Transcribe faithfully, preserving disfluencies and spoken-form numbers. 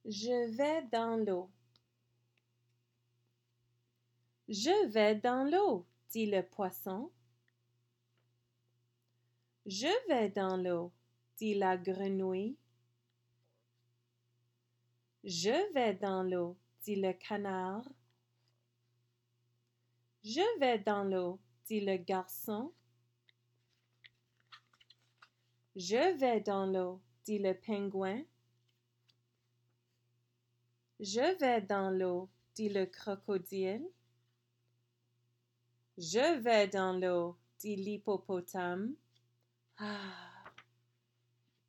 Je vais dans l'eau. Je vais dans l'eau, dit le poisson. Je vais dans l'eau, dit la grenouille. Je vais dans l'eau, dit le canard. Je vais dans l'eau, dit le garçon. Je vais dans l'eau, dit le pingouin. Je vais dans l'eau, dit le crocodile. Je vais dans l'eau, dit l'hippopotame. Ah,